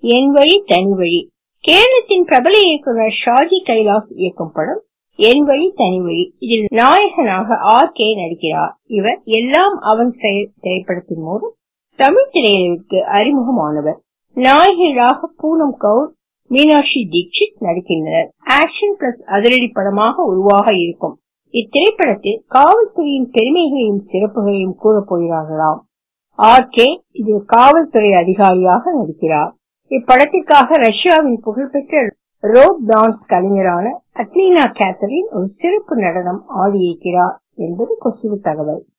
என் வழி தனி வழி. கேரளத்தின் பிரபல இயக்குனர் ஷாஜி கைலாஸ் இயக்கும் படம் என் வழி தனி வழி. இதில் நாயகனாக RK நடிக்கிறார். இவர் எல்லாம் அவன் செயல் திரைப்படத்தின் மூலம் தமிழ் திரையுலகிற்கு அறிமுகமானவர். நாயகிகளாக பூனம் கவுர், மீனாட்சி தீட்சித் நடிக்கின்றனர். ஆக்ஷன் பிளஸ் அதிரடி படமாக உருவாக இருக்கும் இத்திரைப்படத்தில் காவல்துறையின் பெருமைகளையும் சிறப்புகளையும் கூறப் போகிறார்களாம். RK இதில் காவல்துறை அதிகாரியாக நடிக்கிறார். இப்படத்திற்காக ரஷ்யாவின் புகழ்பெற்ற ரோப் டான்ஸ் கலைஞரான அட்லீனா கேத்தரின் ஒரு சிறப்பு நடனம் ஆடியிருக்கிறார் என்பது கொசுவு தகவல்.